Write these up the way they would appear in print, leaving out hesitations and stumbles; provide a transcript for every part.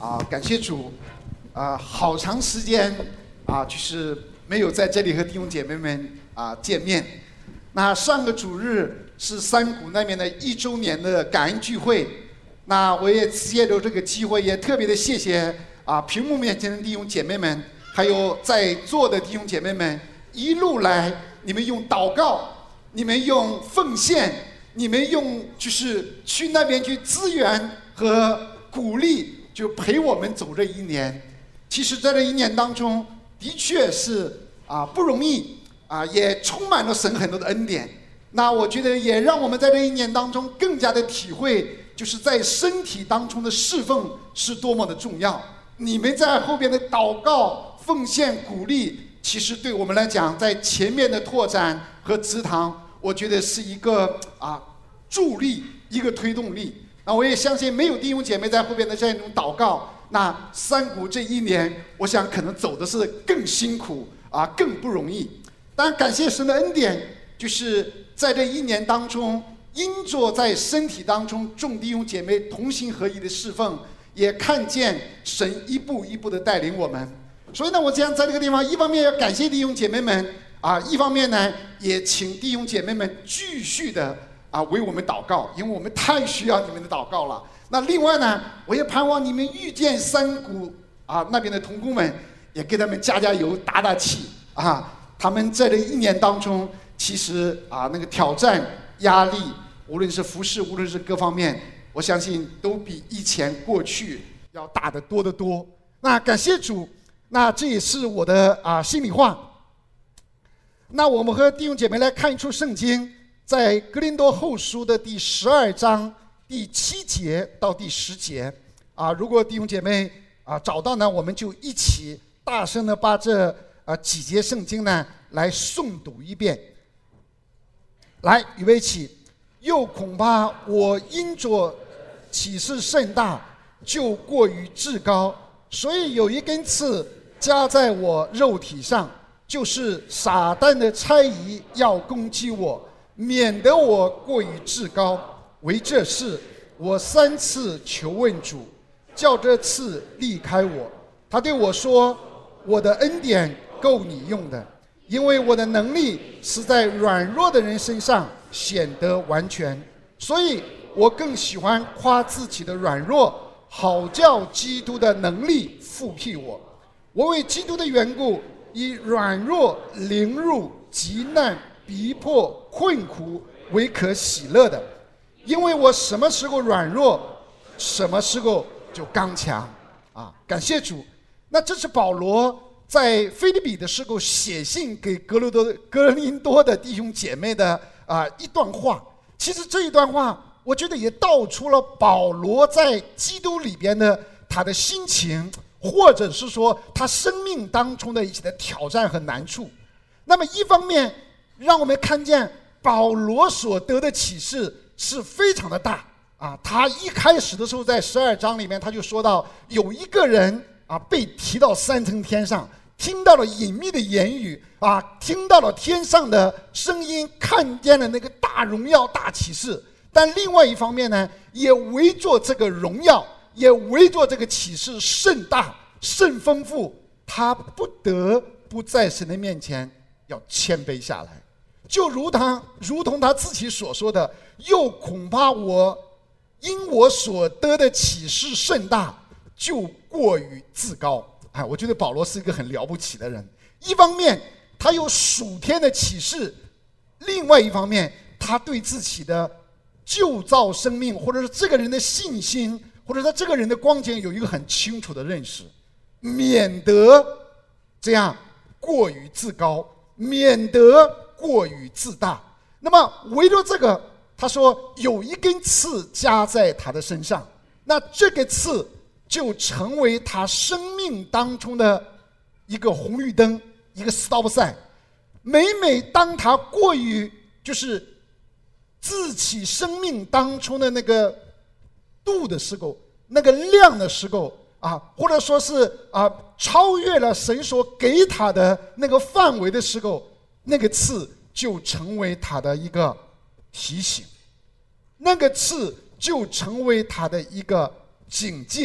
感谢主，好长时间就是没有在这里和弟兄姐妹们见面。那上个主日是山谷那边的1周年的感恩聚会，那我也借着这个机会，也特别的谢谢屏幕面前的弟兄姐妹们，还有在座的弟兄姐妹们，一路来你们用祷告，你们用奉献，你们用就是去那边去支援和鼓励，就陪我们走这一年。其实在这一年当中，的确是不容易也充满了神很多的恩典。那我觉得也让我们在这一年当中更加的体会，就是在身体当中的侍奉是多么的重要。你们在后边的祷告、奉献、鼓励，其实对我们来讲，在前面的拓展和植堂，我觉得是一个助力，一个推动力。那我也相信，没有弟兄姐妹在后边的这样一种祷告，那山谷这一年，我想可能走的是更辛苦更不容易。当然，感谢神的恩典，就是在这一年当中，因着在身体当中众弟兄姐妹同心合一的侍奉，也看见神一步一步的带领我们。所以呢，我这样在这个地方，一方面要感谢弟兄姐妹们一方面呢，也请弟兄姐妹们继续的为我们祷告，因为我们太需要你们的祷告了。那另外呢，我也盼望你们遇见山谷那边的同工们，也给他们加加油、打打气他们在这一年当中，其实那个挑战、压力，无论是服事，无论是各方面，我相信都比以前过去要大得多得多。那感谢主，那这也是我的心里话。那我们和弟兄姐妹来看一处圣经，在哥林多后书的第12章第7节到第10节如果弟兄姐妹找到呢，我们就一起大声的把这几节圣经呢来诵读一遍。来，预备起。又恐怕我因着启示甚大，就过于至高，所以有一根刺加在我肉体上，就是撒旦的猜疑要攻击我，免得我过于至高。为这事，我3次求问主，叫这刺离开我。他对我说：我的恩典够你用的，因为我的能力是在软弱的人身上显得完全。所以我更喜欢夸自己的软弱，好叫基督的能力复辟我。我为基督的缘故，以软弱、凌辱、急难、逼迫、困苦为可喜乐的，因为我什么时候软弱，什么时候就刚强感谢主。那这是保罗在腓立比的时候写信给哥林多的弟兄姐妹的一段话。其实这一段话，我觉得也道出了保罗在基督里边的他的心情，或者是说他生命当中的一些的挑战和难处。那么一方面让我们看见保罗所得的启示是非常的大他一开始的时候在12章里面他就说到，有一个人被提到3层天上，听到了隐秘的言语听到了天上的声音，看见了那个大荣耀、大启示。但另外一方面呢，也围着这个荣耀，也围着这个启示甚大、甚丰富，他不得不在神的面前要谦卑下来。就如同他自己所说的，又恐怕我因我所得的启示甚大，就过于自高。我觉得保罗是一个很了不起的人。一方面他有属天的启示，另外一方面他对自己的旧造生命，或者是这个人的信心，或者他这个人的光景有一个很清楚的认识，免得这样过于自高，免得过于自大。那么围着这个，他说有一根刺加在他的身上，那这个刺就成为他生命当中的一个红绿灯，一个 stop sign。每当他过于就是自己生命当中的那个度的时候，那个量的时候或者说是超越了神所给他的那个范围的时候，那个刺就成为他的一个提醒，那个刺就成为他的一个警戒。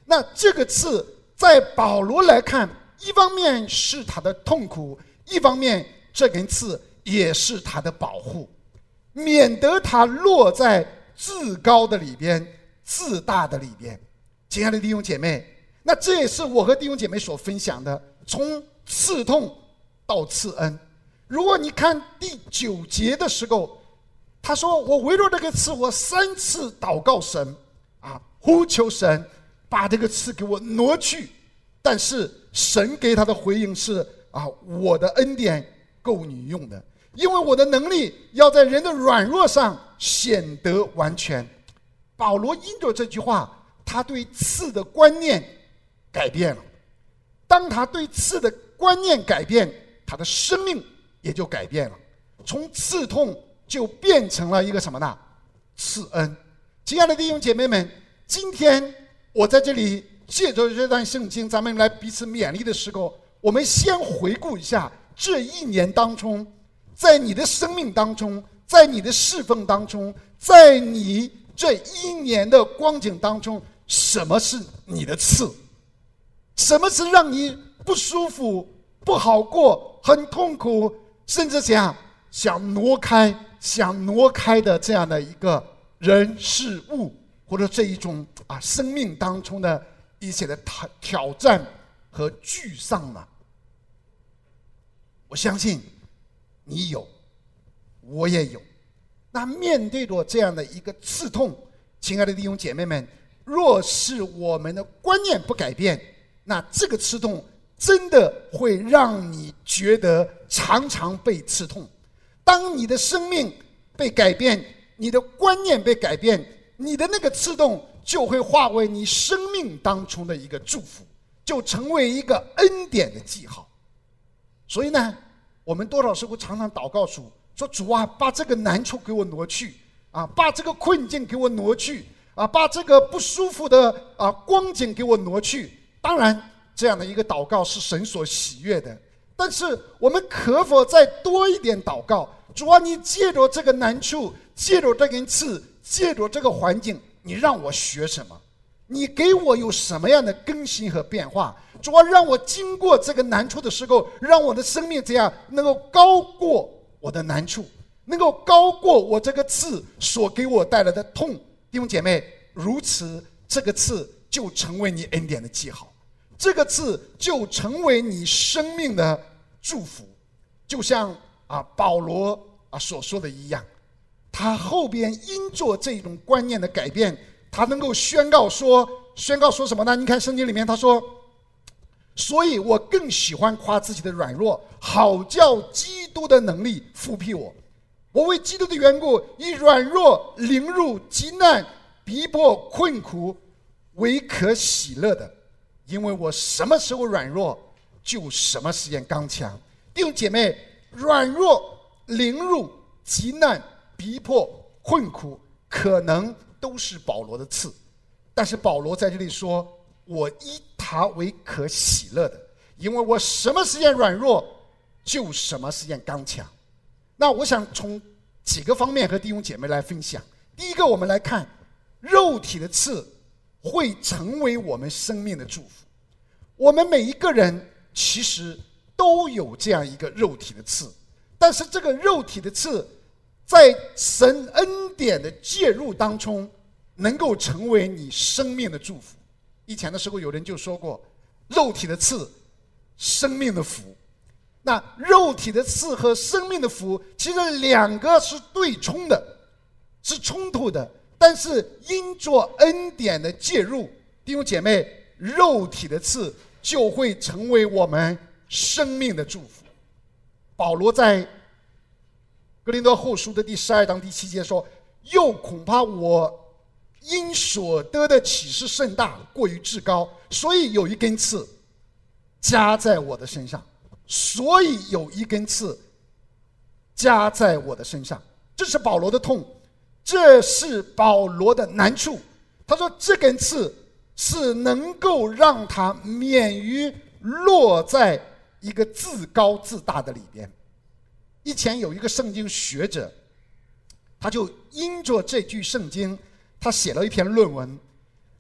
那这个刺在保罗来看，一方面是他的痛苦，一方面这根刺也是他的保护，免得他落在自高的里边、自大的里边。亲爱的弟兄姐妹，那这也是我和弟兄姐妹所分享的，从刺痛到赐恩。如果你看第9节的时候，他说：“我围绕这个刺，我3次祷告神，呼求神把这个刺给我挪去。但是神给他的回应是：我的恩典够你用的，因为我的能力要在人的软弱上显得完全。”保罗因着这句话，他对刺的观念改变了。当他对刺的观念改变，他的生命也就改变了，从刺痛就变成了一个什么呢？赐恩。亲爱的弟兄姐妹们，今天我在这里借着这段圣经，咱们来彼此勉励的时候，我们先回顾一下这1年当中，在你的生命当中，在你的侍奉当中，在你这1年的光景当中，什么是你的刺？什么是让你不舒服、不好过、很痛苦，甚至想挪开的这样的一个人事物，或者这一种生命当中的一些的挑战和沮丧呢？我相信你有，我也有。那面对着这样的一个刺痛，亲爱的弟兄姐妹们，若是我们的观念不改变，那这个刺痛真的会让你觉得常常被刺痛。当你的生命被改变，你的观念被改变，你的那个刺痛就会化为你生命当中的一个祝福，就成为一个恩典的记号。所以呢，我们多少时候常常祷告主，说主啊，把这个难处给我挪去，把这个困境给我挪去，把这个不舒服的光景给我挪去。当然这样的一个祷告是神所喜悦的，但是我们可否再多一点祷告？主啊，你借着这个难处，借着这根刺，借着这个环境，你让我学什么？你给我有什么样的更新和变化？主啊，让我经过这个难处的时候，让我的生命这样能够高过我的难处，能够高过我这个刺所给我带来的痛。弟兄姐妹，如此这个刺就成为你恩典的记号，这个刺就成为你生命的祝福。就像保罗所说的一样，他后边因着这种观念的改变，他能够宣告说什么呢？你看圣经里面他说，所以我更喜欢夸自己的软弱，好叫基督的能力复辟我。我为基督的缘故，以软弱、凌辱、极难、逼迫、困苦为可喜乐的，因为我什么时候软弱，就什么时间刚强。弟兄姐妹，软弱、凌辱、极难、逼迫、困苦，可能都是保罗的刺，但是保罗在这里说，我以他为可喜乐的，因为我什么时间软弱，就什么时间刚强。那我想从几个方面和弟兄姐妹来分享。第一个，我们来看肉体的刺会成为我们生命的祝福。我们每一个人其实都有这样一个肉体的刺，但是这个肉体的刺在神恩典的介入当中，能够成为你生命的祝福。以前的时候有人就说过，肉体的刺，生命的福。那肉体的刺和生命的福，其实两个是对冲的，是冲突的，但是因着恩典的介入，弟兄姐妹，肉体的刺就会成为我们生命的祝福。保罗在哥林多后书的第12章第7节说，又恐怕我因所得的启示甚大，过于至高，所以有一根刺加在我的身上，所以有一根刺加在我的身上。这是保罗的痛，这是保罗的难处。他说这根刺是能够让他免于落在一个自高自大的里边。以前有一个圣经学者，他就因着这句圣经，他写了一篇论文，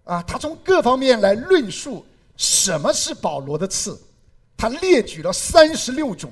他从各方面来论述什么是保罗的刺，他列举了36种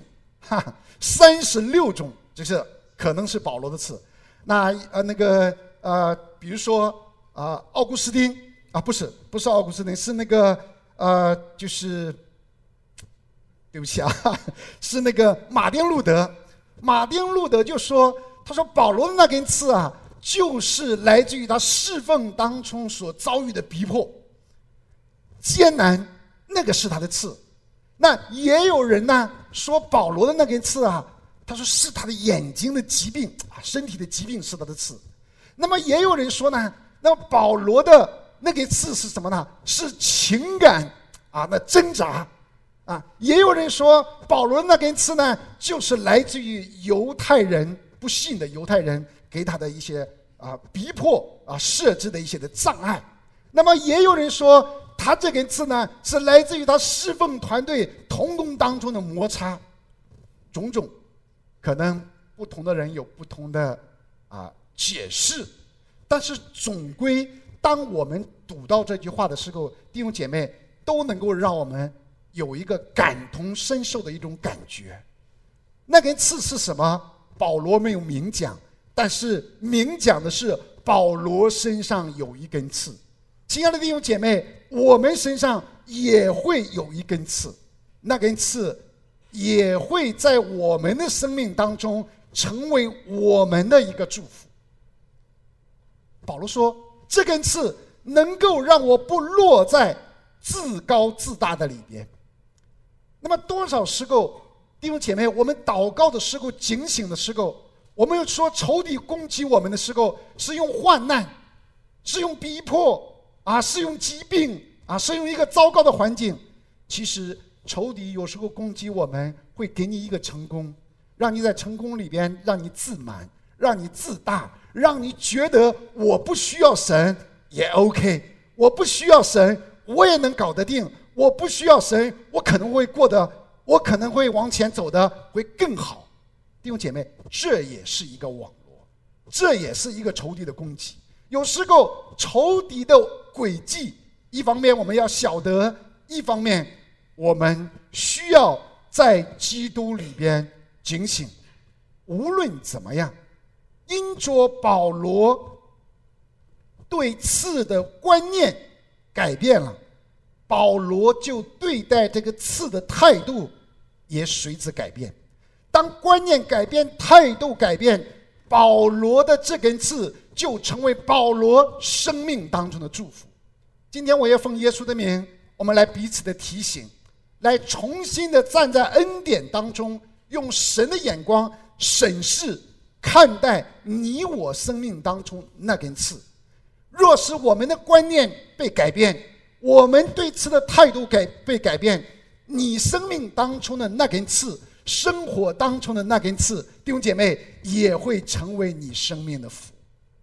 ，36种就是可能是保罗的刺。那比如说奥古斯丁不是奥古斯丁，是那个就是对不起是那个马丁路德。马丁路德就说，他说保罗的那根刺就是来自于他侍奉当中所遭遇的逼迫、艰难，那个是他的刺。那也有人呢说保罗的那根刺他说是他的眼睛的疾病身体的疾病是他的刺。那么也有人说呢，那么保罗的那根刺是什么呢？是情感那挣扎也有人说保罗的那根刺呢，就是来自于犹太人不信的犹太人给他的一些逼迫设置的一些的障碍。那么也有人说他这根刺呢，是来自于他侍奉团队同工当中的摩擦，种种可能不同的人有不同的解释。但是总归当我们读到这句话的时候，弟兄姐妹都能够让我们有一个感同身受的一种感觉。那根刺是什么？保罗没有明讲，但是明讲的是保罗身上有一根刺。亲爱的弟兄姐妹，我们身上也会有一根刺，那根刺也会在我们的生命当中成为我们的一个祝福。保罗说，这根刺能够让我不落在自高自大的里边。那么多少时候，弟兄姐妹，我们祷告的时候，警醒的时候，我们又说仇敌攻击我们的时候，是用患难，是用逼迫是用疾病是用一个糟糕的环境。其实仇敌有时候攻击我们，会给你一个成功，让你在成功里边让你自满，让你自大，让你觉得我不需要神也 OK， 我不需要神我也能搞得定，我不需要神我可能会往前走的会更好。弟兄姐妹，这也是一个网络，这也是一个仇敌的攻击。有时候仇敌的诡计，一方面我们要晓得，一方面我们需要在基督里边警醒。无论怎么样，因着保罗对刺的观念改变了，保罗就对待这个刺的态度也随之改变。当观念改变，态度改变，保罗的这根刺就成为保罗生命当中的祝福。今天我也奉耶稣的名，我们来彼此的提醒，来重新的站在恩典当中，用神的眼光审视看待你我生命当中那根刺。若是我们的观念被改变，我们对刺的态度被改变，你生命当中的那根刺，生活当中的那根刺，弟兄姐妹，也会成为你生命的福，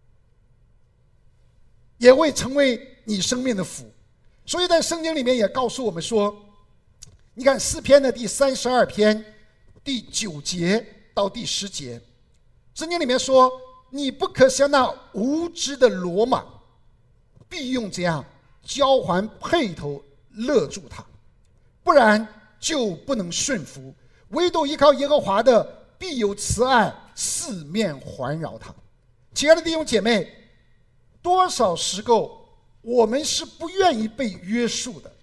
也会成为你生命的福。所以在圣经里面也告诉我们说，你看诗篇的第32篇第9节到第10节，圣经里面说，你不可像那无知的骡马，必用这样交还辔头勒住他，不然就不能顺服。唯独依靠耶和华的，必有慈爱四面环绕他。亲爱的弟兄姐妹，多少时候我们是不愿意被约束的，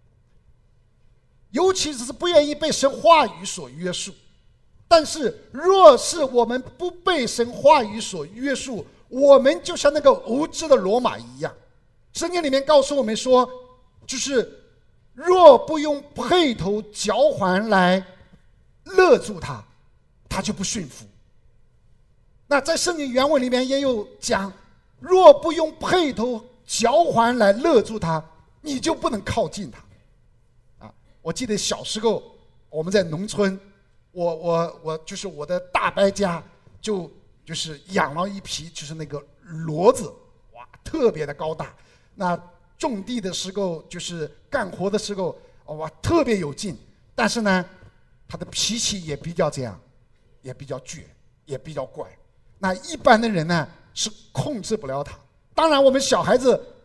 尤其是不愿意被神话语所约束。但是若是我们不被神话语所约束，我们就像那个无知的骡马一样。圣经里面告诉我们说，就是若不用辔头交还来勒住他，他就不驯服。那在圣经原文里面也有讲，若不用辔头交还来勒住他，你就不能靠近他。我记得小时候我们在农村，我就是我的大伯家就是养了一匹就是那个骡子，哇，特别的高大。那种地的时候，就是干活的时候，哇，特别有劲。但是呢，他的脾气也比较这样，也比较倔，也比较怪。那一般的人呢是控制不了他。当然，我们小孩子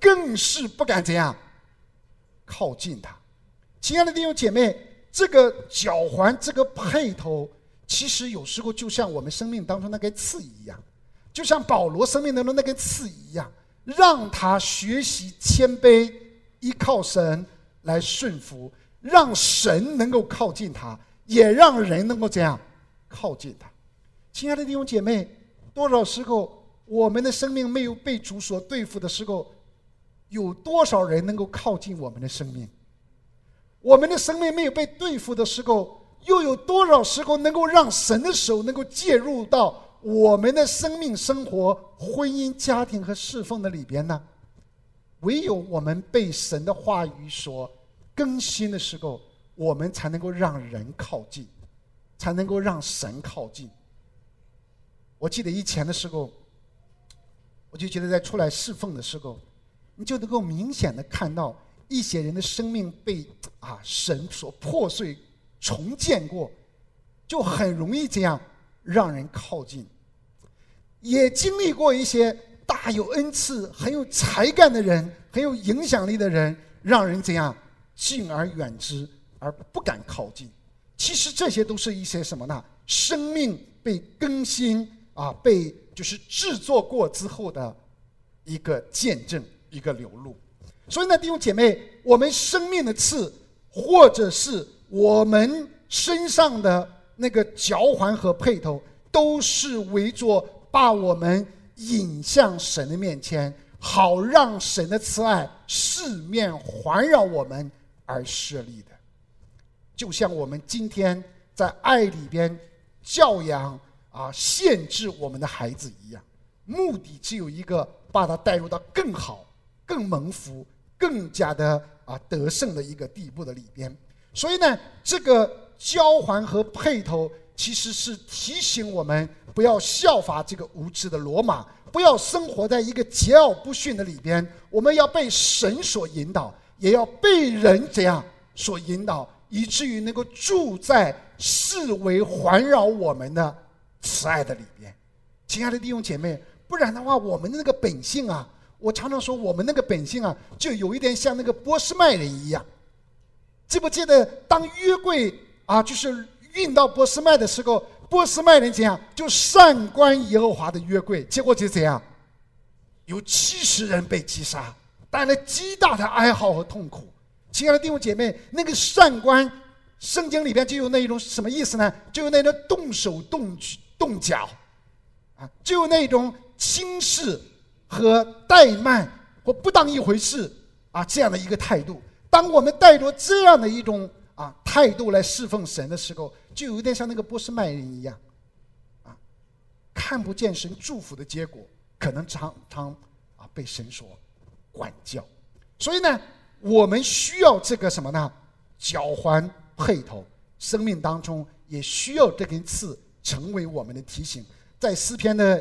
更是不敢怎样靠近他。亲爱的弟兄姐妹，这个脚环，这个辔头，其实有时候就像我们生命当中那根刺一样，就像保罗生命当中那根刺一样，让他学习谦卑，依靠神来顺服，让神能够靠近他，也让人能够这样靠近他。亲爱的弟兄姐妹，多少时候我们的生命没有被主所对付的时候，有多少人能够靠近我们的生命？我们的生命没有被对付的时候，又有多少时候能够让神的手能够介入到我们的生命、生活、婚姻、家庭和侍奉的里边呢？唯有我们被神的话语所更新的时候，我们才能够让人靠近，才能够让神靠近。我记得以前的时候，我就觉得在出来侍奉的时候，你就能够明显的看到一些人的生命被神所破碎重建过，就很容易这样让人靠近。也经历过一些大有恩赐、很有才干的人，很有影响力的人，让人怎样敬而远之，而不敢靠近。其实这些都是一些什么呢？生命被更新被就是制作过之后的一个见证，一个流露。所以呢，弟兄姐妹，我们生命的刺，或者是我们身上的那个脚环和辔头，都是为着把我们引向神的面前，好让神的慈爱四面环绕我们而设立的。就像我们今天在爱里边教养限制我们的孩子一样，目的只有一个，把他带入到更好、更蒙福、更加的得胜的一个地步的里边。所以呢，这个交环和辔头其实是提醒我们不要效法这个无知的罗马，不要生活在一个桀骜不驯的里边。我们要被神所引导，也要被人这样所引导，以至于能够住在四围环绕我们的慈爱的里边。亲爱的弟兄姐妹，不然的话，我们的那个本性我常常说我们那个本性就有一点像那个波斯麦人一样。记不记得当约柜就是运到波斯麦的时候，波斯麦人怎样就擅观耶和华的约柜，结果就怎样，有70人被击杀，带来极大的哀嚎和痛苦。亲爱的弟兄姐妹，那个擅观，圣经里边就有那一种什么意思呢？就有那种动手动脚就有那种轻视和怠慢或不当一回事这样的一个态度。当我们带着这样的一种态度来侍奉神的时候，就有点像那个波斯麦人一样看不见神祝福的结果，可能常常被神所管教。所以呢，我们需要这个什么呢？脚环辔头，生命当中也需要这根刺成为我们的提醒。在诗篇的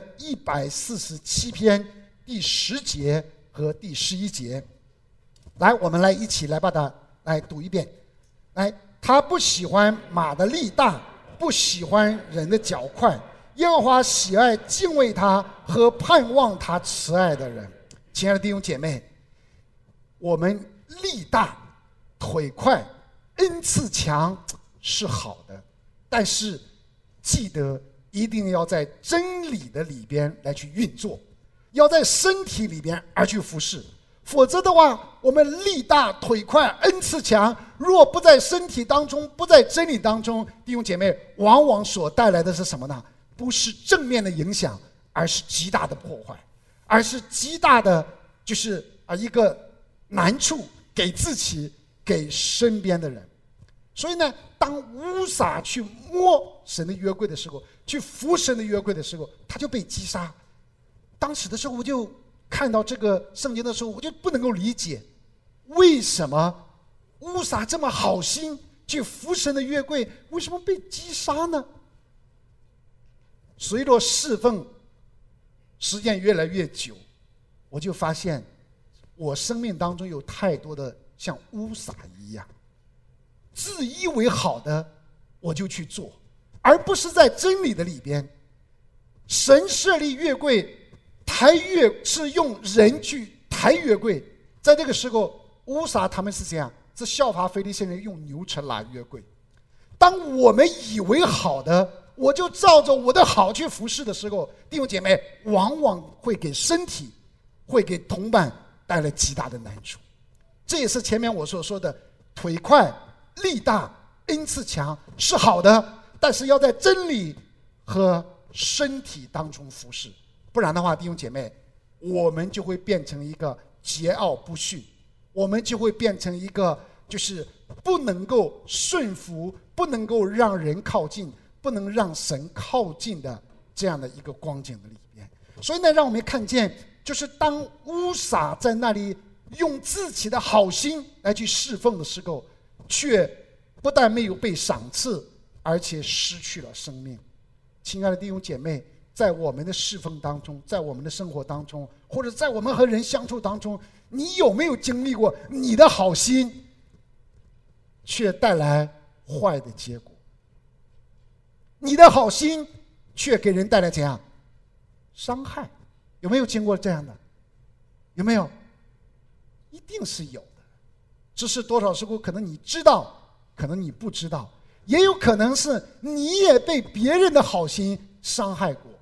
147篇第10节和第11节，来，我们来一起来把它来读一遍。来，他不喜欢马的力大，不喜欢人的脚快，耶和华喜爱敬畏他和盼望他慈爱的人。亲爱的弟兄姐妹，我们力大、腿快、恩赐强是好的，但是记得一定要在真理的里边来去运作，要在身体里边而去服侍。否则的话，我们力大腿快恩赐强，若不在身体当中，不在真理当中，弟兄姐妹，往往所带来的是什么呢？不是正面的影响，而是极大的破坏，而是极大的就是一个难处，给自己，给身边的人。所以呢，当乌撒去摸神的约柜的时候，去扶神的约柜的时候，他就被击杀。当时的时候，我就看到这个圣经的时候，我就不能够理解，为什么乌撒这么好心去扶神的约柜，为什么被击杀呢？随着侍奉时间越来越久，我就发现我生命当中有太多的像乌撒一样，自以为好的我就去做，而不是在真理的里边。神设立约柜，抬约是用人去抬约柜， 在这个时候，乌撒他们是这样，是效法非利士人用牛车拉约柜。当我们以为好的，我就照着我的好去服侍的时候，弟兄姐妹，往往会给身体、会给同伴带来极大的难处。这也是前面我所说的，腿快、力大、恩赐强是好的，但是要在真理和身体当中服侍，不然的话，弟兄姐妹，我们就会变成一个桀骜不驯，我们就会变成一个就是不能够顺服，不能够让人靠近，不能让神靠近的这样的一个光景的里边。所以呢，让我们看见，就是当乌撒在那里用自己的好心来去侍奉的时候，却不但没有被赏赐，而且失去了生命。亲爱的弟兄姐妹，在我们的侍奉当中，在我们的生活当中，或者在我们和人相处当中，你有没有经历过你的好心却带来坏的结果？你的好心却给人带来怎样伤害？有没有经过这样的？有没有？一定是有的，只是多少时候可能你知道，可能你不知道，也有可能是你也被别人的好心伤害过。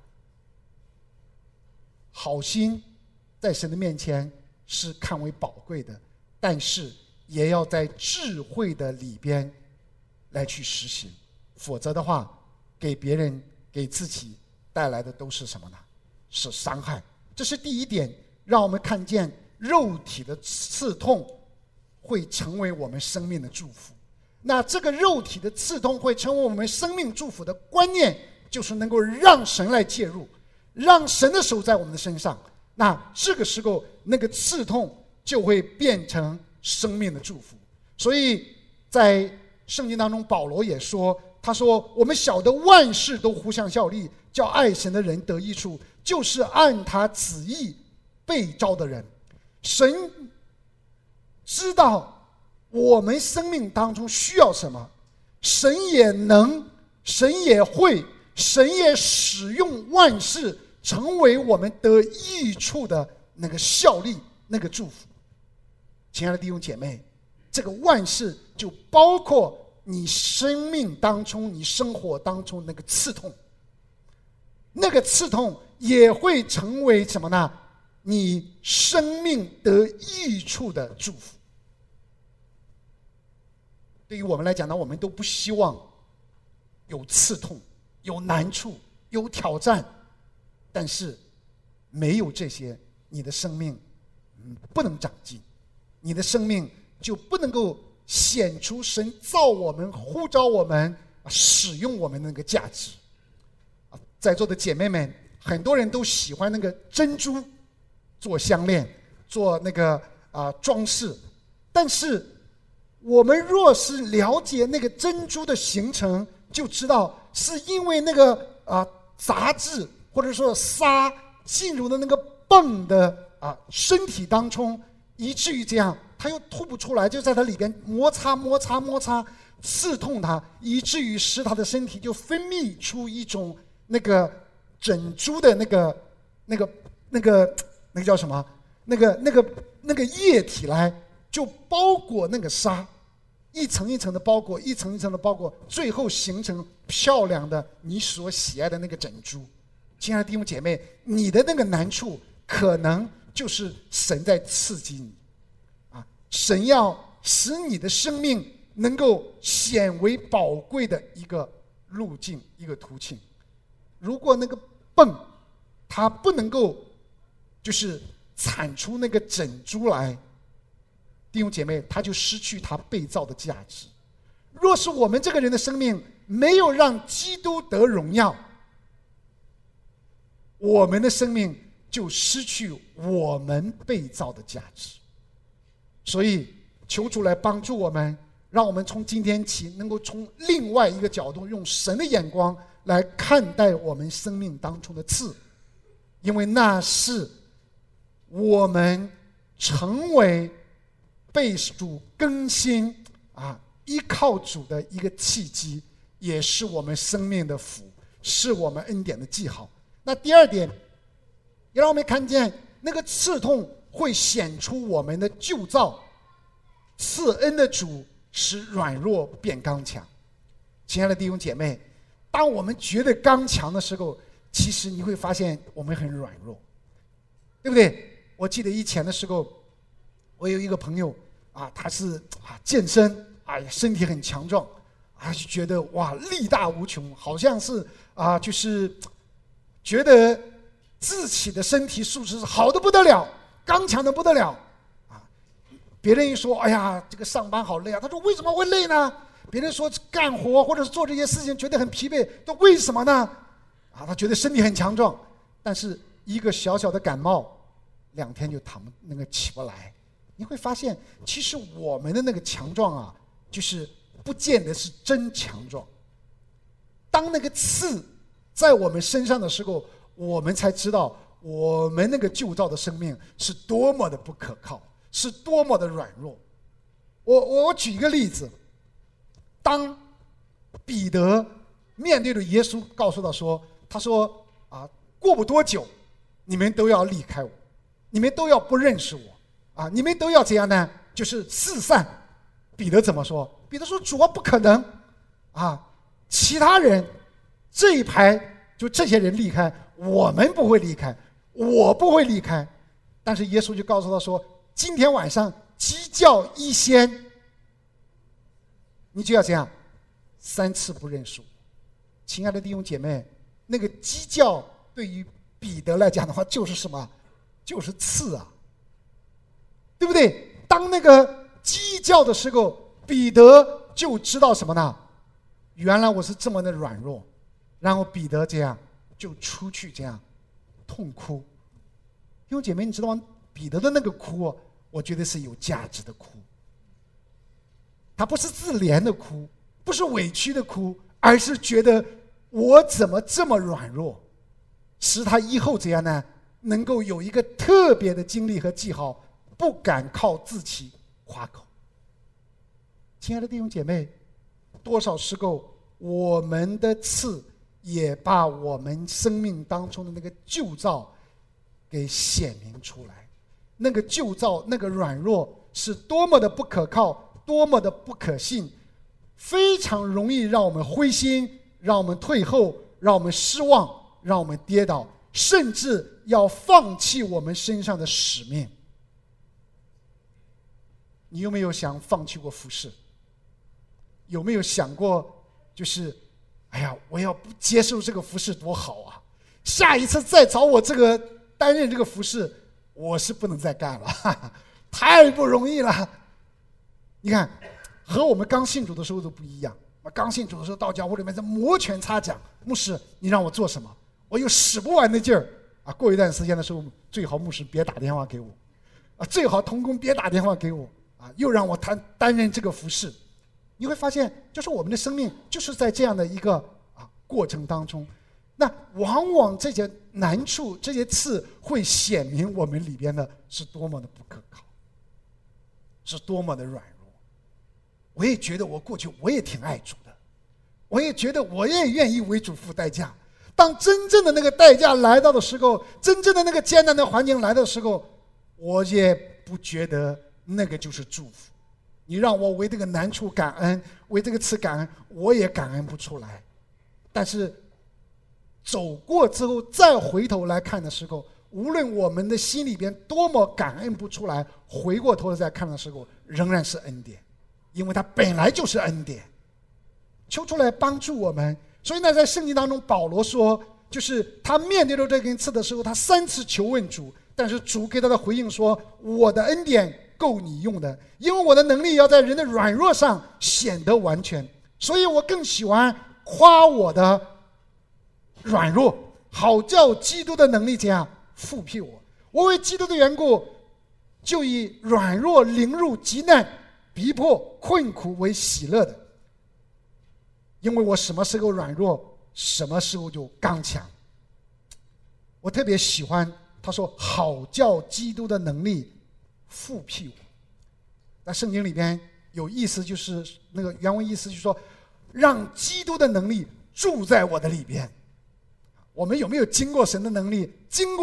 好心在神的面前是看为宝贵的，但是也要在智慧的里边来去实行，否则的话，给别人给自己带来的都是什么呢？是伤害。这是第一点，让我们看见肉体的刺痛会成为我们生命的祝福。那这个肉体的刺痛会成为我们生命祝福的观念，就是能够让神来介入，让神的手在我们的身上。那这个时候，那个刺痛就会变成生命的祝福。所以在圣经当中，保罗也说，他说我们晓得万事都互相效力，叫爱神的人得益处，就是按他旨意被召的人。神知道我们生命当中需要什么，神也能，神也会，神也使用万事成为我们得益处的那个效力，那个祝福。亲爱的弟兄姐妹，这个万事就包括你生命当中、你生活当中那个刺痛，那个刺痛也会成为什么呢？你生命得益处的祝福。对于我们来讲呢，我们都不希望有刺痛、有难处、有挑战，但是没有这些，你的生命不能长进，你的生命就不能够显出神造我们、呼召我们、使用我们的那个价值。在座的姐妹们，很多人都喜欢那个珍珠做项链、做那个装饰，但是我们若是了解那个珍珠的形成，就知道是因为那个杂质或者说沙进入的那个蚌的身体当中，以至于这样它又吐不出来，就在它里边摩擦刺痛它，以至于使它的身体就分泌出一种那个珍珠的那个叫什么？那个液体来，就包裹那个沙，一层一层的包裹，一层一层的包裹，最后形成漂亮的你所喜爱的那个珍珠。亲爱的弟兄姐妹，你的那个难处可能就是神在刺激你神要使你的生命能够显为宝贵的一个路径，一个途径。如果那个蚌它不能够就是产出那个珍珠来，弟兄姐妹，它就失去它被造的价值。若是我们这个人的生命没有让基督得荣耀，我们的生命就失去我们被造的价值。所以求主来帮助我们，让我们从今天起能够从另外一个角度，用神的眼光来看待我们生命当中的刺，因为那是我们成为被主更新依靠主的一个契机，也是我们生命的福，是我们恩典的记号。那第二点，也让我们看见那个刺痛会显出我们的旧造，赐恩的主使软弱变刚强。亲爱的弟兄姐妹，当我们觉得刚强的时候，其实你会发现我们很软弱，对不对？我记得以前的时候，我有一个朋友啊，他是健身身体很强壮就觉得哇力大无穷，好像是就是觉得自己的身体素质是好的不得了，刚强的不得了别人一说哎呀这个上班好累他说为什么会累呢？别人说干活或者是做这些事情觉得很疲惫，都为什么呢？他觉得身体很强壮，但是一个小小的感冒2天就起不来。你会发现其实我们的那个强壮就是不见得是真强壮。当那个刺在我们身上的时候，我们才知道我们那个旧造的生命是多么的不可靠，是多么的软弱。我举一个例子，当彼得面对着耶稣告诉他说过不多久你们都要离开我，你们都要不认识我你们都要怎样呢？就是四散。彼得怎么说？彼得说主不可能其他人这一排就这些人离开，我们不会离开，我不会离开。但是耶稣就告诉他说今天晚上鸡叫一先，你就要这样3次不认识我。亲爱的弟兄姐妹，那个鸡叫对于彼得来讲的话就是什么？就是刺对不对？当那个鸡叫的时候，彼得就知道什么呢？原来我是这么的软弱。然后彼得这样就出去这样痛哭。弟兄姐妹，你知道吗？彼得的那个哭我觉得是有价值的哭。他不是自怜的哭，不是委屈的哭，而是觉得我怎么这么软弱，使他以后这样呢能够有一个特别的经历和记号，不敢靠自己夸口。亲爱的弟兄姐妹，多少时候我们的刺也把我们生命当中的那个旧造给显明出来。那个旧造，那个软弱是多么的不可靠，多么的不可信，非常容易让我们灰心，让我们退后，让我们失望，让我们跌倒，甚至要放弃我们身上的使命。你有没有想放弃过服事？有没有想过就是哎呀我要不接受这个服事多好下一次再找我这个担任这个服事我是不能再干了太不容易了。你看和我们刚信主的时候都不一样。刚信主的时候到教会里面在摩拳擦掌，牧师你让我做什么，我有使不完的劲儿过一段时间的时候，最好牧师别打电话给我最好同工别打电话给我又让我担任这个服事。你会发现就是我们的生命就是在这样的一个过程当中，那往往这些难处这些刺会显明我们里边的是多么的不可靠，是多么的软弱。我也觉得我过去我也挺爱主的，我也觉得我也愿意为主付代价。当真正的那个代价来到的时候，真正的那个艰难的环境来的时候，我也不觉得那个就是祝福。你让我为这个难处感恩，为这个刺感恩，我也感恩不出来。但是走过之后再回头来看的时候，无论我们的心里边多么感恩不出来，回过头来再看的时候仍然是恩典，因为它本来就是恩典。求出来帮助我们。所以呢在圣经当中保罗说，就是他面对着这根刺的时候，他3次求问主，但是主给他的回应说我的恩典够你用的，因为我的能力要在人的软弱上显得完全。所以我更喜欢夸我的软弱，好叫基督的能力这样复辟我。我为基督的缘故，就以软弱凌辱极难逼迫困苦为喜乐的，因为我什么时候软弱，什么时候就刚强。我特别喜欢他说好叫基督的能力复辟我。在圣经里边有意思，就是那个原文意思就是说让基督的能力住在我的里边。我们有没有经过神的能力？经过，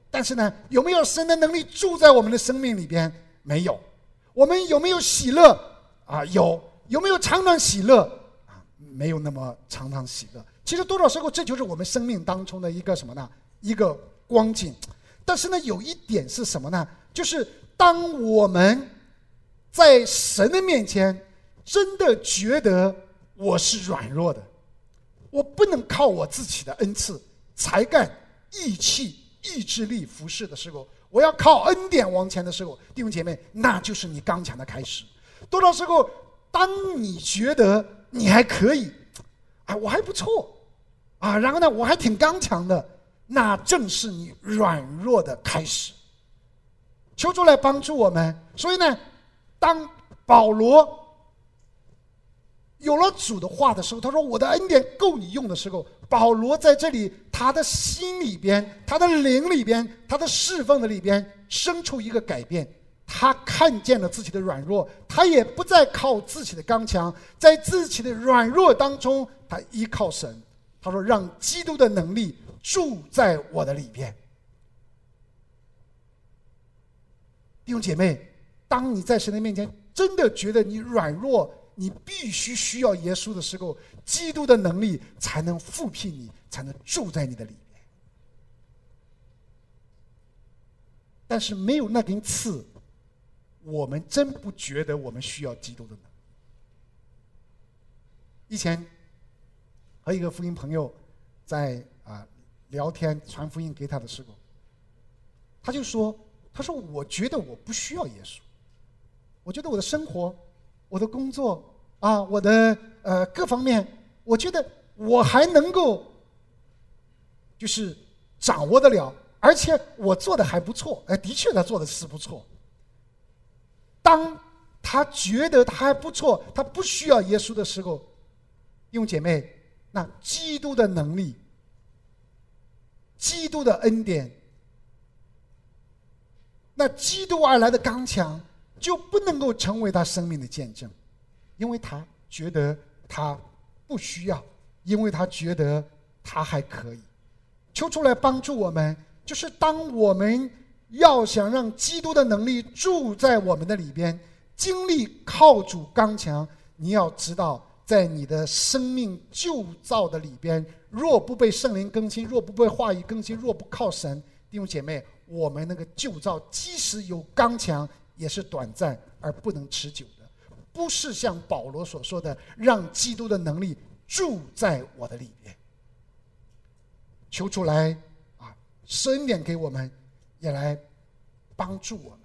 但是呢，有没有神的能力住在我们的生命里边？没有。我们有没有喜乐？有。有没有常常喜乐？没有那么常常喜乐。其实多少时候这就是我们生命当中的一个什么呢？一个光景。但是呢，有一点是什么呢？就是当我们在神的面前真的觉得我是软弱的，我不能靠我自己的恩赐、才干、义气、意志力服侍的时候，我要靠恩典往前的时候，弟兄姐妹，那就是你刚强的开始。多少时候当你觉得你还可以，我还不错，然后呢，我还挺刚强的，那正是你软弱的开始。求主来帮助我们。所以呢，当保罗有了主的话的时候，他说我的恩典够你用的时候，保罗在这里他的心里边，他的灵里边，他的侍奉的里边生出一个改变。他看见了自己的软弱，他也不再靠自己的刚强，在自己的软弱当中，他依靠神。他说让基督的能力住在我的里边。弟兄姐妹，当你在神的面前真的觉得你软弱，你必须需要耶稣的时候，基督的能力才能复辟你，才能住在你的里面。但是没有那根刺，我们真不觉得我们需要基督的能力。以前和一个福音朋友在聊天传福音给他的时候，他就说我觉得我不需要耶稣，我觉得我的生活、我的工作我的各方面，我觉得我还能够就是掌握得了，而且我做的还不错。的确他做的是不错。当他觉得他还不错，他不需要耶稣的时候，弟兄姐妹，那基督的能力、基督的恩典，那基督而来的刚强就不能够成为他生命的见证，因为他觉得他不需要，因为他觉得他还可以。求主来帮助我们，就是当我们要想让基督的能力住在我们的里边，经历靠主刚强，你要知道在你的生命旧造的里边，若不被圣灵更新，若不被话语更新，若不靠神，弟兄姐妹，我们那个旧造即使有刚强，也是短暂而不能持久的。不是像保罗所说的让基督的能力住在我的里边。求主来施恩典给我们，也来帮助我们。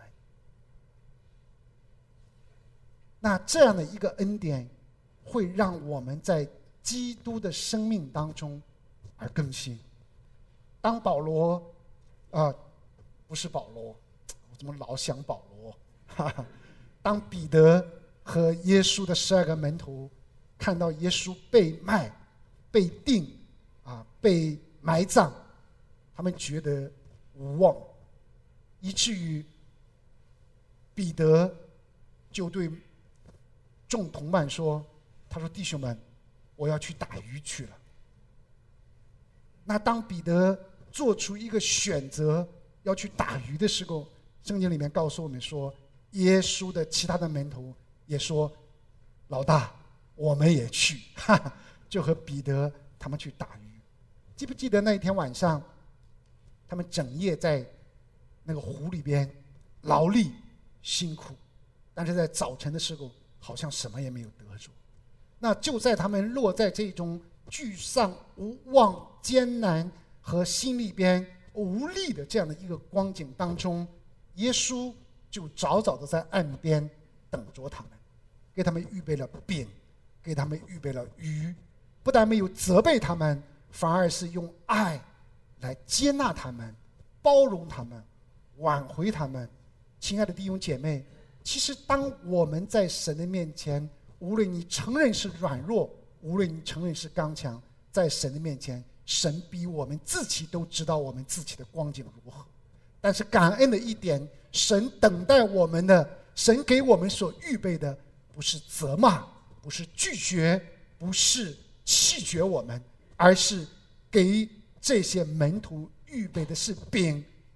那这样的一个恩典会让我们在基督的生命当中而更新。当保罗不是保罗，我怎么老想保罗当彼得和耶稣的12个门徒看到耶稣被卖、被钉被埋葬，他们觉得无望，以至于彼得就对众同伴说，他说弟兄们，我要去打鱼去了。那当彼得做出一个选择要去打鱼的时候，圣经里面告诉我们说，耶稣的其他的门徒也说，老大我们也去就和彼得他们去打鱼。记不记得那一天晚上，他们整夜在那个湖里边劳力辛苦，但是在早晨的时候好像什么也没有得着。那就在他们落在这种沮丧、无望、艰难和心里边无力的这样的一个光景当中，耶稣就早早的在岸边等着他们，给他们预备了饼，给他们预备了鱼，不但没有责备他们，反而是用爱来接纳他们，包容他们，挽回他们。亲爱的弟兄姐妹，其实当我们在神的面前，无论你承认是软弱，无论你承认是刚强，在神的面前，神比我们自己都知道我们自己的光景如何。但是感恩的一点，神等待我们的，神给我们所预备的，不是责骂，不是拒绝，不是弃绝我们，而是给这些门徒预备的是饼，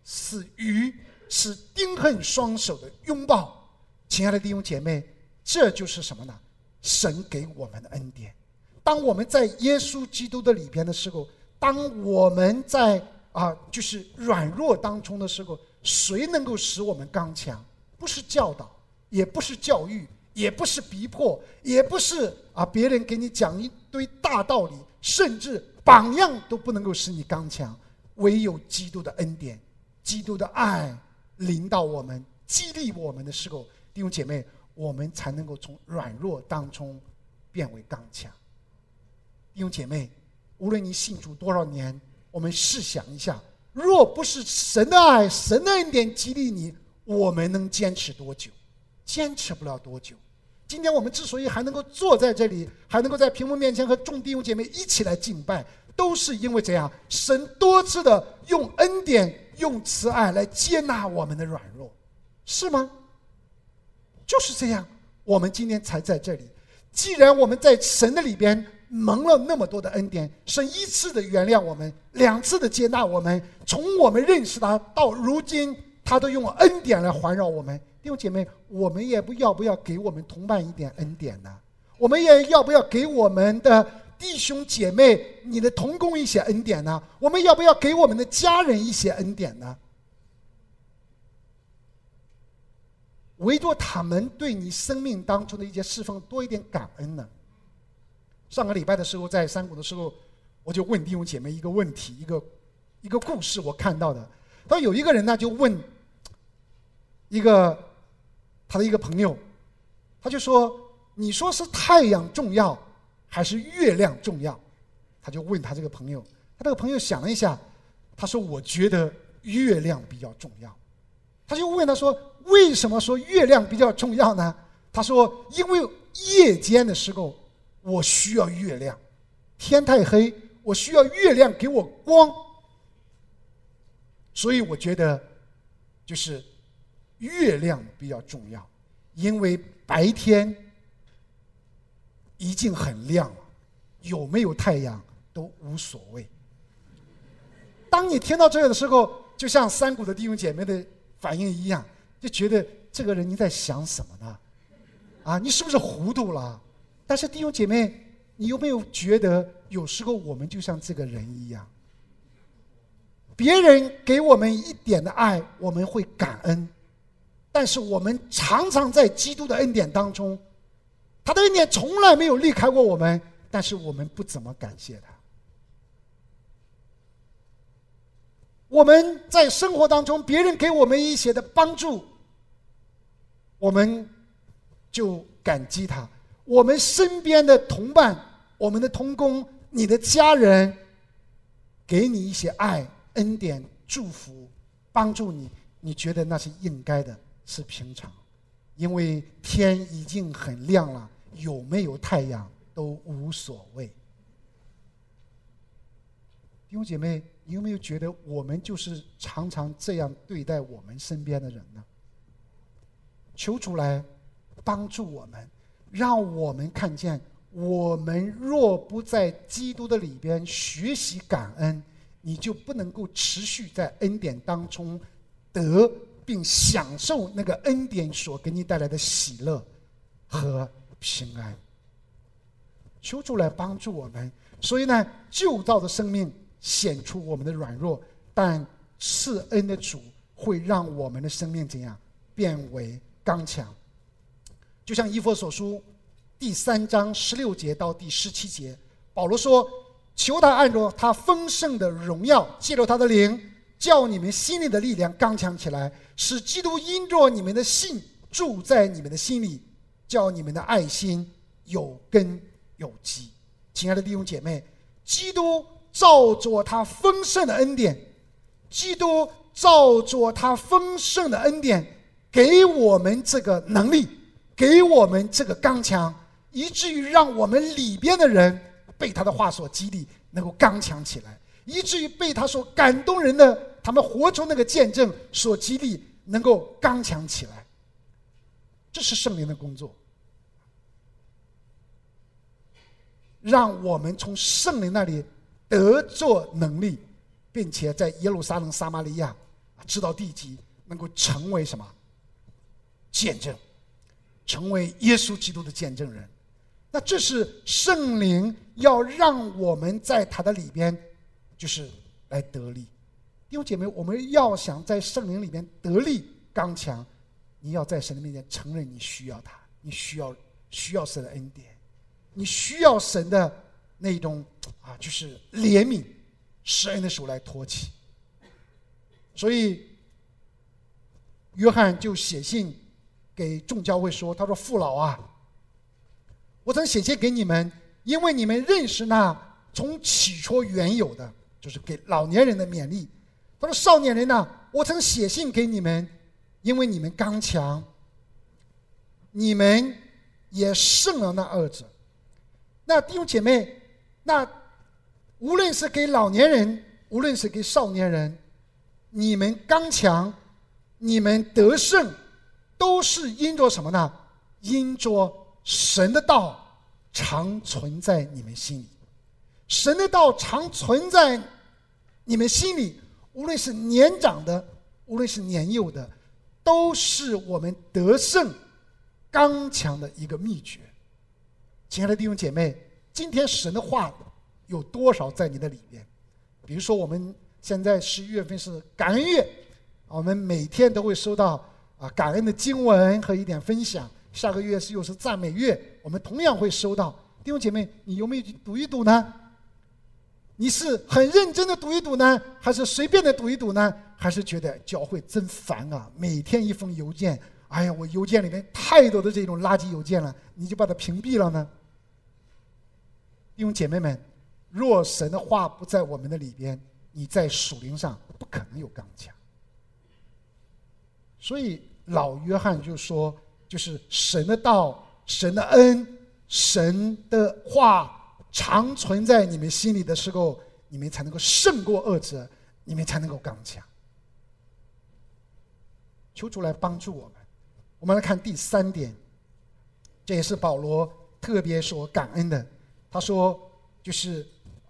是鱼，是钉痕双手的拥抱。亲爱的弟兄姐妹，这就是什么呢？神给我们的恩典。当我们在耶稣基督的里边的时候，当我们在就是软弱当中的时候，谁能够使我们刚强？不是教导，也不是教育，也不是逼迫，也不是别人给你讲一堆大道理，甚至榜样都不能够使你刚强。唯有基督的恩典，基督的爱临到我们，激励我们的时候，弟兄姐妹，我们才能够从软弱当中变为刚强。弟兄姐妹，无论你信主多少年，我们试想一下，若不是神的爱、神的恩典激励你，我们能坚持多久？坚持不了多久。今天我们之所以还能够坐在这里，还能够在屏幕面前和众弟兄姐妹一起来敬拜，都是因为这样，神多次的用恩典、用慈爱来接纳我们的软弱，是吗？就是这样，我们今天才在这里。既然我们在神的里边蒙了那么多的恩典，神一次的原谅我们，2次的接纳我们，从我们认识他到如今，他都用恩典来环绕我们。弟兄姐妹，我们也要不要给我们同伴一点恩典呢？我们也要不要给我们的弟兄姐妹、你的同工一些恩典呢？我们要不要给我们的家人一些恩典呢？唯独他们对你生命当中的一些侍奉多一点感恩呢？上个礼拜的时候，在山谷的时候，我就问弟兄姐妹一个问题，一个故事我看到的。当有一个人呢，就问他的一个朋友，他就说：“你说是太阳重要还是月亮重要？”他就问他这个朋友，他这个朋友想了一下，他说：“我觉得月亮比较重要。”他就问他说：“为什么说月亮比较重要呢？”他说：“因为夜间的时候，我需要月亮，天太黑，我需要月亮给我光，所以我觉得就是月亮比较重要，因为白天已经很亮了，有没有太阳都无所谓。”当你听到这个的时候，就像山谷的弟兄姐妹的反应一样，就觉得这个人你在想什么呢？你是不是糊涂了？但是弟兄姐妹，你有没有觉得有时候我们就像这个人一样，别人给我们一点的爱，我们会感恩，但是我们常常在基督的恩典当中，他的恩典从来没有离开过我们，但是我们不怎么感谢他。我们在生活当中，别人给我们一些的帮助，我们就感激他。我们身边的同伴、我们的同工、你的家人，给你一些爱、恩典、祝福，帮助你，你觉得那是应该的，是平常。因为天已经很亮了，有没有太阳都无所谓。弟兄姐妹，你有没有觉得我们就是常常这样对待我们身边的人呢？求主来帮助我们，让我们看见，我们若不在基督的里边学习感恩，你就不能够持续在恩典当中得并享受那个恩典所给你带来的喜乐和平安。求主来帮助我们。所以呢，旧造的生命显出我们的软弱，但赐恩的主会让我们的生命怎样变为刚强。就像以弗所书第3章16节到第17节，保罗说：“求他按着他丰盛的荣耀，借着他的灵，叫你们心里的力量刚强起来，使基督因着你们的信住在你们的心里，叫你们的爱心有根有基。”亲爱的弟兄姐妹，基督照着他丰盛的恩典，基督照着他丰盛的恩典，给我们这个能力，给我们这个刚强，以至于让我们里边的人被他的话所激励，能够刚强起来，以至于被他所感动人的，他们活出那个见证所激励，能够刚强起来。这是圣灵的工作，让我们从圣灵那里得着能力，并且在耶路撒冷、撒玛利亚知道地极，能够成为什么？见证，成为耶稣基督的见证人。那这是圣灵要让我们在他的里边，就是来得力。弟兄姐妹，我们要想在圣灵里边得力刚强，你要在神的面前承认你需要他，你需要神的恩典，你需要神的那种就是怜悯施恩的手来托起。所以约翰就写信给众教会说，他说父老啊，我曾写信给你们，因为你们认识那从起初原有的，就是给老年人的勉励。他说少年人呢，我曾写信给你们，因为你们刚强，你们也胜了那二者。那弟兄姐妹，那无论是给老年人，无论是给少年人，你们刚强，你们得胜，都是因着什么呢？因着神的道常存在你们心里。神的道常存在你们心里，无论是年长的，无论是年幼的，都是我们得胜刚强的一个秘诀。亲爱的弟兄姐妹，今天神的话有多少在你的里边？比如说我们现在11月份是感恩月，我们每天都会收到感恩的经文和一点分享。下个月又是赞美月，我们同样会收到。弟兄姐妹，你有没有读一读呢？你是很认真的读一读呢，还是随便的读一读呢？还是觉得教会真烦啊，每天一封邮件，哎呀，我邮件里面太多的这种垃圾邮件了，你就把它屏蔽了呢？弟兄姐妹们，若神的话不在我们的里边，你在属灵上不可能有刚强。所以老约翰就说，就是神的道、神的恩、神的话常存在你们心里的时候，你们才能够胜过恶者，你们才能够刚强。求主来帮助我们。我们来看第3点，这也是保罗特别所感恩的。他说，就是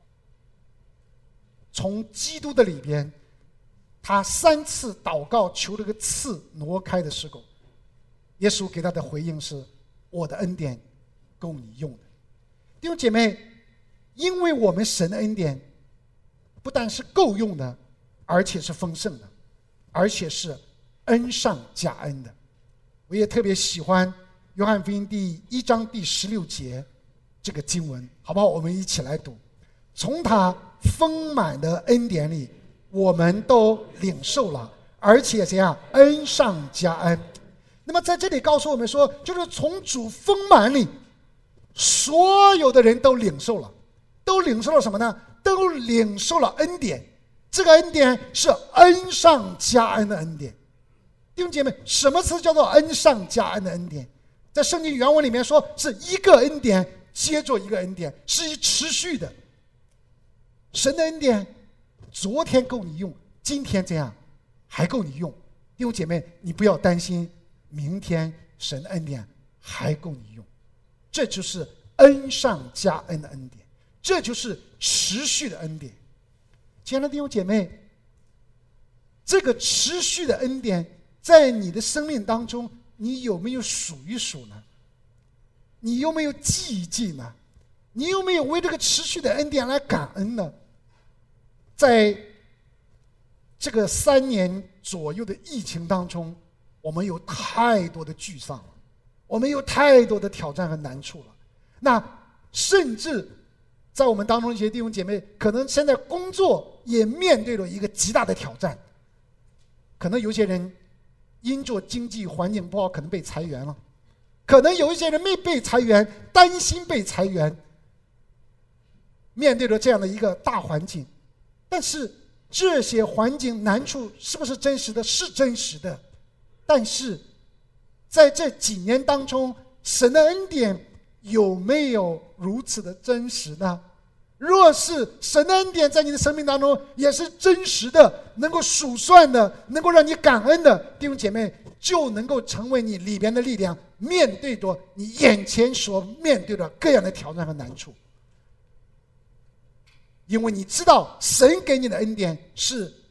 从基督的里边，他3次祷告求这个刺挪开的时候，耶稣给他的回应是：我的恩典够你用的。弟兄姐妹，因为我们神的恩典不但是够用的，而且是丰盛的，而且是恩上加恩的。我也特别喜欢约翰福音第1章第16节这个经文，好不好？我们一起来读。从他丰满的恩典里，我们都领受了，而且怎样？恩上加恩。那么在这里告诉我们说，就是从主丰满里，所有的人都领受了，都领受了什么呢？都领受了恩典。这个恩典是恩上加恩的恩典。弟兄姐妹，什么词叫做恩上加恩的恩典？在圣经原文里面说，是一个恩典接着一个恩典，是持续的。神的恩典昨天够你用，今天这样还够你用。弟兄姐妹，你不要担心，明天神的恩典还够你用。这就是恩上加恩的恩典，这就是持续的恩典。亲爱的弟兄姐妹，这个持续的恩典在你的生命当中，你有没有数一数呢？你有没有记一记呢？你有没有为这个持续的恩典来感恩呢？在这个3年左右的疫情当中，我们有太多的沮丧了，我们有太多的挑战和难处了。那甚至在我们当中一些弟兄姐妹，可能现在工作也面对了一个极大的挑战。可能有些人因着经济环境不好，可能被裁员了；可能有一些人没被裁员，担心被裁员。面对着这样的一个大环境，但是这些环境难处是不是真实的？是真实的。但是在这几年当中，神的恩典有没有如此的真实呢？若是神的恩典在你的生命当中也是真实的，能够数算的，能够让你感恩的，弟兄姐妹，就能够成为你里边的力量，面对着你眼前所面对的各样的挑战和难处。因为你知道神给你的恩典是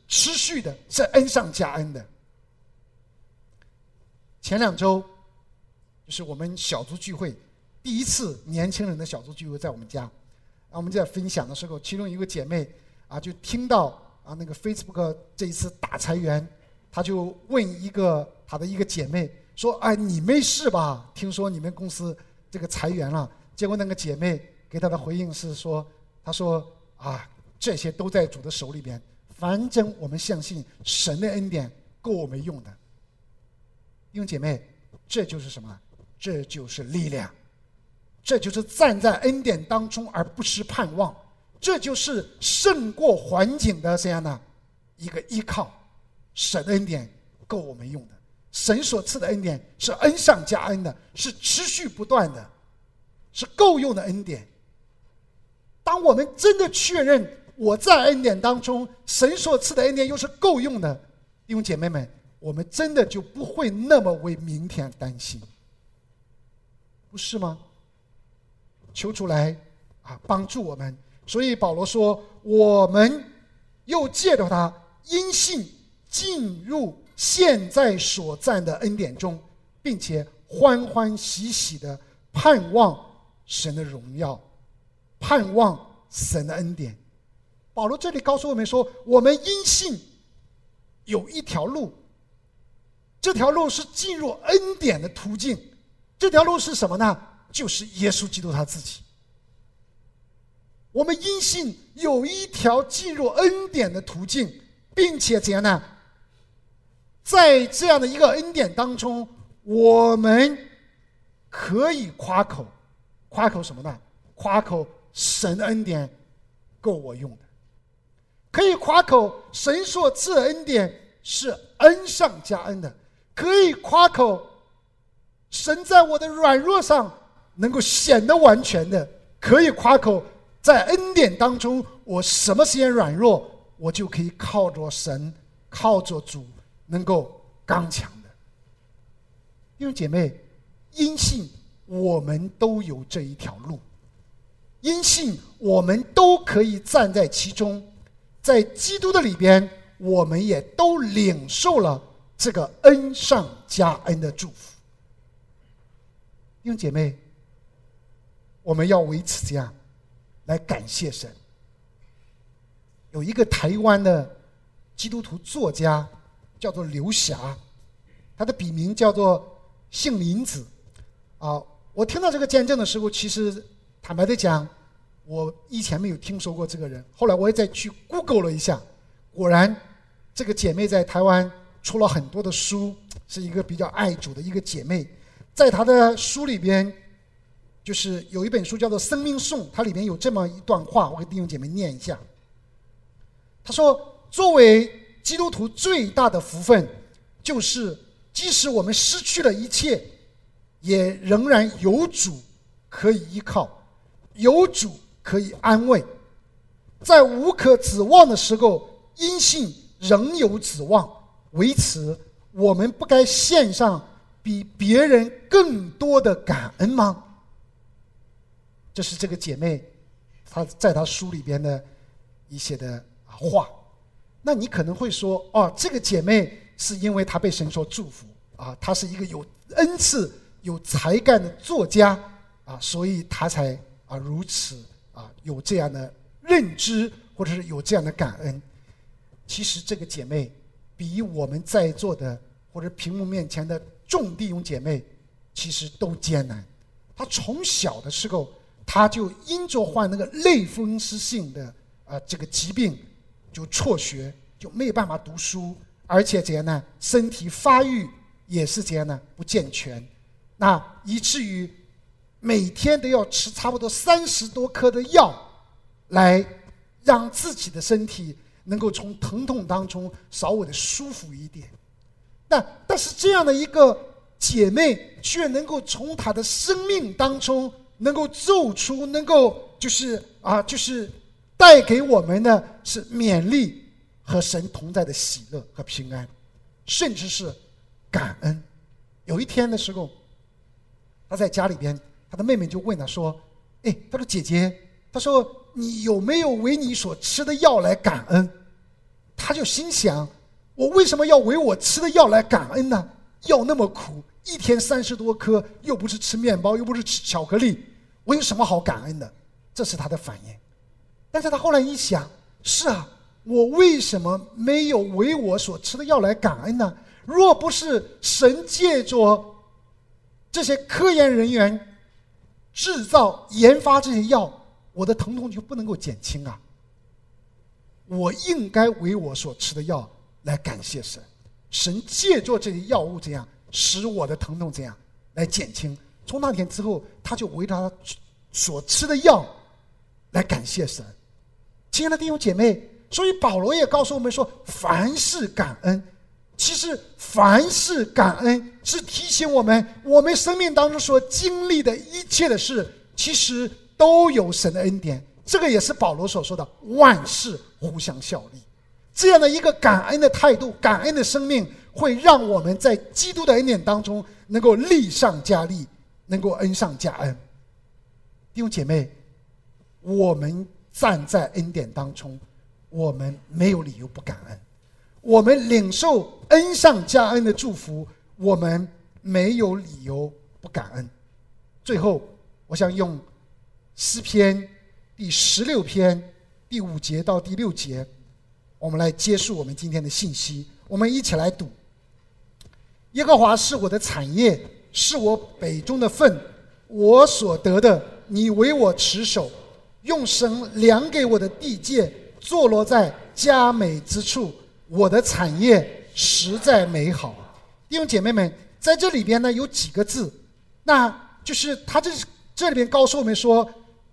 持续的，是恩上加恩的。前2周就是我们小组聚会，第一次年轻人的小组聚会在我们家，我们在分享的时候，其中一个姐妹就听到那个 Facebook 这一次大裁员，她就问她的一个姐妹说：“哎，你没事吧？听说你们公司这个裁员了。”结果那个姐妹给她的回应是说：“她说这些都在主的手里边，反正我们相信神的恩典够我们用的。”弟兄姐妹，这就是什么？这就是力量，这就是站在恩典当中而不失盼望，这就是胜过环境的这样的一个依靠。神的恩典够我们用的，神所赐的恩典是恩上加恩的，是持续不断的，是够用的恩典。当我们真的确认我在恩典当中，神所赐的恩典又是够用的，弟兄姐妹们，我们真的就不会那么为明天担心，不是吗？求主来帮助我们。所以保罗说，我们又借着他因信进入现在所占的恩典中，并且欢欢喜喜的盼望神的荣耀，盼望神的恩典。保罗这里告诉我们说，我们因信有一条路，这条路是进入恩典的途径。这条路是什么呢？就是耶稣基督他自己。我们因信有一条进入恩典的途径，并且怎样呢？在这样的一个恩典当中，我们可以夸口。夸口什么呢？夸口神的恩典够我用的。可以夸口神所赐的恩典是恩上加恩的。可以夸口神在我的软弱上能够显得完全的。可以夸口在恩典当中，我什么时间软弱，我就可以靠着神，靠着主能够刚强的。弟兄姐妹，因信我们都有这一条路，因信我们都可以站在其中，在基督的里边，我们也都领受了这个恩上加恩的祝福。弟兄姐妹，我们要为此这样来感谢神。有一个台湾的基督徒作家叫做刘霞，他的笔名叫做杏林子我听到这个见证的时候，其实坦白的讲，我以前没有听说过这个人。后来我也再去 Google 了一下，果然这个姐妹在台湾出了很多的书，是一个比较爱主的一个姐妹。在她的书里边，就是有一本书叫做《生命颂》，它里面有这么一段话，我给弟兄姐妹念一下。他说，作为基督徒最大的福分，就是即使我们失去了一切，也仍然有主可以依靠，有主可以安慰。在无可指望的时候，因信仍有指望。为此，我们不该献上比别人更多的感恩吗？这是这个姐妹她在她书里边的一些的话。那你可能会说，这个姐妹是因为她被神所祝福她是一个有恩赐有才干的作家所以她才如此有这样的认知，或者是有这样的感恩。其实这个姐妹比我们在座的或者屏幕面前的众弟兄姐妹其实都艰难。她从小的时候，她就因着患那个类风湿性的这个疾病，就辍学，就没有办法读书，而且怎样呢，身体发育也是怎样呢，不健全。那以至于每天都要吃差不多30多颗的药，来让自己的身体能够从疼痛当中稍微的舒服一点。但是这样的一个姐妹，却能够从她的生命当中能够奏出，能够就是带给我们的是勉励和神同在的喜乐和平安，甚至是感恩。有一天的时候，她在家里边，她的妹妹就问她说：“她说姐姐，她说你有没有为你所吃的药来感恩？” 他就心想，我为什么要为我吃的药来感恩呢？药那么苦，一天30多颗，又不是吃面包，又不是吃巧克力，我有什么好感恩的？这是他的反应。但是他后来一想，是啊，我为什么没有为我所吃的药来感恩呢？若不是神借着这些科研人员制造研发这些药，我的疼痛就不能够减轻啊。我应该为我所吃的药来感谢神，神借助这些药物这样使我的疼痛这样来减轻。从那天之后，他就为他所吃的药来感谢神。亲爱的弟兄姐妹，所以保罗也告诉我们说，凡事感恩。其实凡事感恩是提醒我们，我们生命当中所经历的一切的事，其实都有神的恩典。这个也是保罗所说的万事互相效力。这样的一个感恩的态度，感恩的生命，会让我们在基督的恩典当中能够力上加力，能够恩上加恩。弟兄姐妹，我们站在恩典当中，我们没有理由不感恩。我们领受恩上加恩的祝福，我们没有理由不感恩。最后，我想用诗篇第16篇第5节到第6节，我们来结束我们今天的信息。我们一起来读：耶和华是我的产业，是我北中的份，我所得的，你为我持守。用神量给我的地界，坐落在佳美之处。我的产业实在美好。弟兄姐妹们，在这里边呢有几个字，那就是他这里边告诉我们说，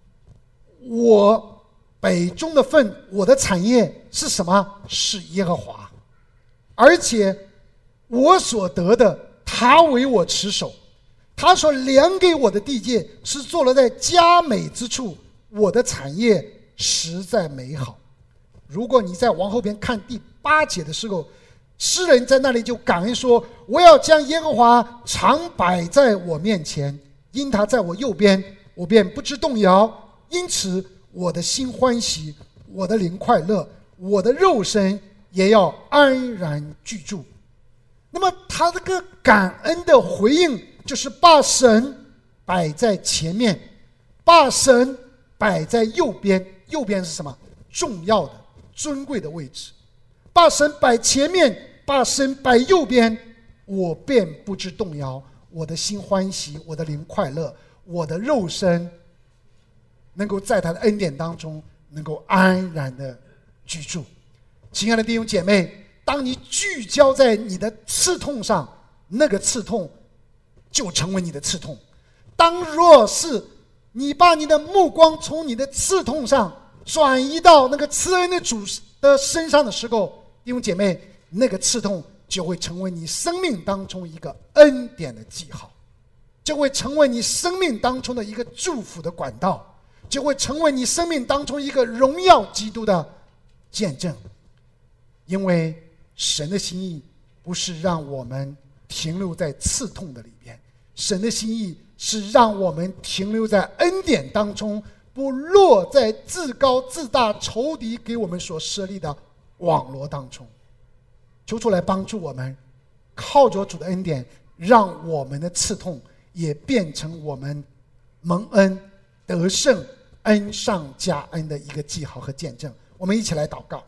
我北中的份，我的产业是什么？是耶和华，而且我所得的，他为我持守。他所量给我的地界是坐落在佳美之处，我的产业实在美好。如果你再往后边看第8节的时候，诗人在那里就感恩说，我要将耶和华常摆在我面前，因他在我右边，我便不知动摇。因此我的心欢喜，我的灵快乐，我的肉身也要安然居住。那么他这个感恩的回应，就是把神摆在前面，把神摆在右边。右边是什么？重要的尊贵的位置。把神摆前面，把神摆右边，我便不知动摇。我的心欢喜，我的灵快乐，我的肉身能够在他的恩典当中能够安然的居住。亲爱的弟兄姐妹，当你聚焦在你的刺痛上，那个刺痛就成为你的刺痛。当若是你把你的目光从你的刺痛上转移到那个慈恩的主的身上的时候，弟兄姐妹，那个刺痛就会成为你生命当中一个恩典的记号，就会成为你生命当中的一个祝福的管道，就会成为你生命当中一个荣耀基督的见证。因为神的心意不是让我们停留在刺痛的里边，神的心意是让我们停留在恩典当中，不落在自高自大仇敌给我们所设立的网罗当中。求主来帮助我们，靠着主的恩典，让我们的刺痛也变成我们蒙恩得胜恩上加恩的一个记号和见证。我们一起来祷告。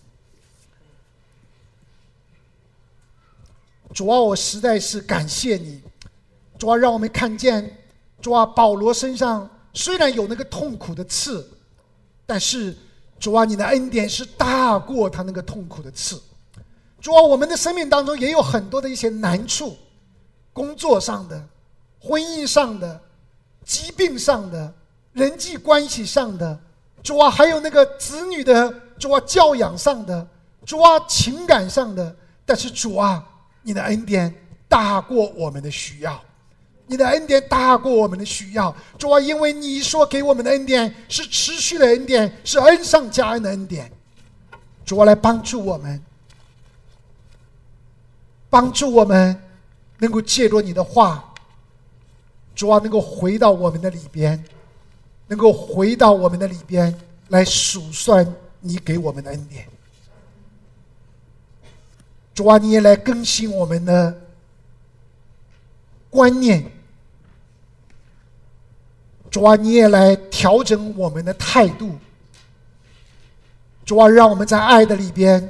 主啊，我实在是感谢你。主啊，让我们看见，主啊，保罗身上虽然有那个痛苦的刺，但是主啊，你的恩典是大过他那个痛苦的刺。主啊，我们的生命当中也有很多的一些难处，工作上的、婚姻上的、疾病上的、人际关系上的，主啊，还有那个子女的，主啊，教养上的，主啊，情感上的。但是主啊，你的恩典大过我们的需要，你的恩典大过我们的需要。主啊，因为你说给我们的恩典是持续的恩典，是恩上加恩的恩典。主啊，来帮助我们，帮助我们能够借着你的话，主啊，能够回到我们的里边，能够回到我们的里边来数算你给我们的恩典。 主啊，你也来更新我们的观念，主啊，你也来调整我们的态度，主啊，让我们在爱的里边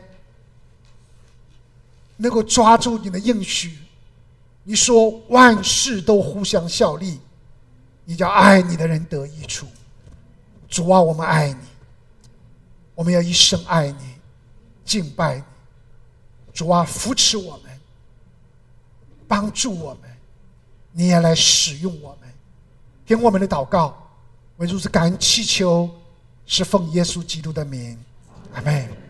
能够抓住你的应许。你说万事都互相效力，你叫爱你的人得益处。主啊，我们爱你，我们要一生爱你，敬拜你。主啊，扶持我们，帮助我们，你也来使用我们。听我们的祷告，为如此感恩祈求，是奉耶稣基督的名，阿们。